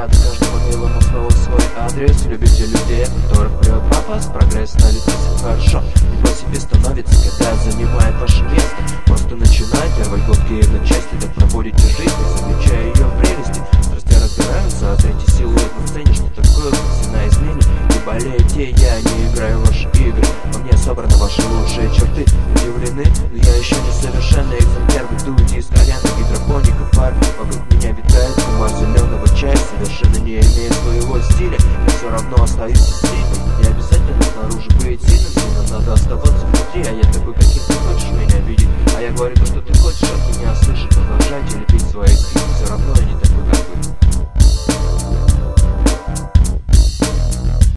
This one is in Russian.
рад каждому милому слову свой адрес. Любите людей, которых прет пафос. Прогресс на лице, все хорошо, и по себе становится, когда занимает ваше место. Просто начинайте рвать глотки на части, так проводите жизнь, замечая ее прелести. Страсти разбираются, а третий силуэт на сцене. Что такое все на измене? Не болеете, я не играю в ваши игры. Во мне собраны ваши лучшие черты. Удивлены, но я еще не совершенный экземпляр. Вы дуете из кальяна, гидропоника, пар. Вокруг меня витает туман зеленого чая. Совершенно не имея своего стиля, я все равно остаюсь стильным. Не обязательно снаружи быть сильным, сильно надо оставаться внутри. А я такой, каким ты хочешь меня видеть. А я говорю то, что ты хочешь от меня слышать. Продолжайте лепить свои стихи, все равно я не